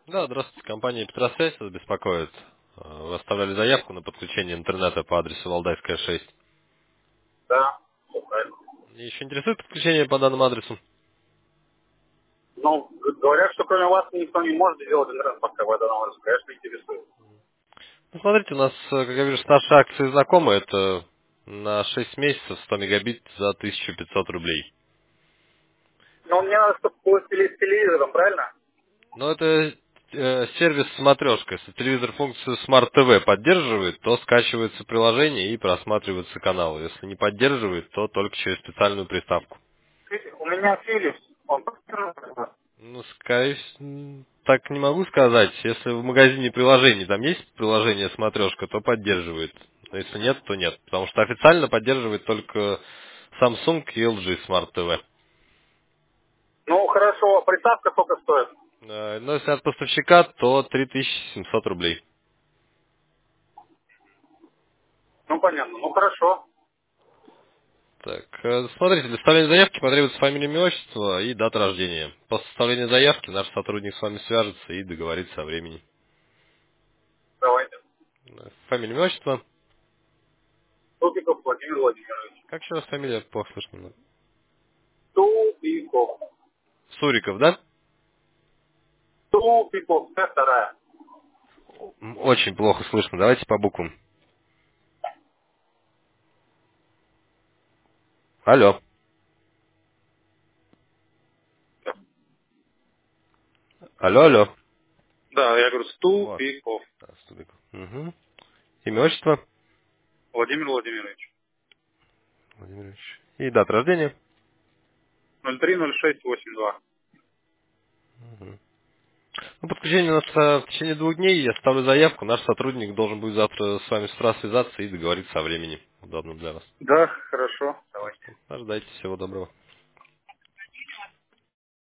Да, здравствуйте, компания Петросвязь вас беспокоит. Вы оставляли заявку на подключение интернета по адресу Валдайская, 6. Да, всё правильно. Еще интересует подключение по данному адресу? Ну, говорят, что кроме вас никто не может сделать интернет пока в этом адресе. Конечно, интересует. Ну, смотрите, у нас, как я вижу, с нашей акцией знакомы. Это на 6 месяцев 100 мегабит за 1500 рублей. Но мне надо, чтобы было с телевизором, правильно? Но это сервис смотрешка. Если телевизор функцию Smart TV поддерживает, то скачивается приложение и просматриваются каналы. Если не поддерживает, то только через специальную приставку. У меня Philips, он поддерживает. Ну, скорее так не могу сказать. Если в магазине приложений там есть приложение смотрешка, то поддерживает. Но если нет, то нет. Потому что официально поддерживает только Samsung и LG Smart TV. Ну, хорошо, приставка сколько стоит? Но если от поставщика, то 3700 рублей. Ну, понятно. Ну, хорошо. Так, смотрите, для составления заявки потребуется фамилия, имя, отчество и дата рождения. После составления заявки наш сотрудник с вами свяжется и договорится о времени. Давайте. Фамилия, имя, отчество. Тупиков Владимир Владимирович. Как еще раз фамилия? Плохо слышно. Тупиков. Суриков, да? Тупиков. Вторая. Очень плохо слышно. Давайте по буквам. Алло. Алло, алло. Да, я говорю, Вот. Ступиков. Да, Студик. Угу. Имя, отчество. Владимир Владимирович. Владимирович. И дата рождения. 030682. Мгм. Ну, подключение у нас в течение 2 дней. Я ставлю заявку. Наш сотрудник должен будет завтра с вами с утра связаться и договориться о времени, удобном для вас. Да, хорошо. Так Давайте. что ожидайте. Всего доброго.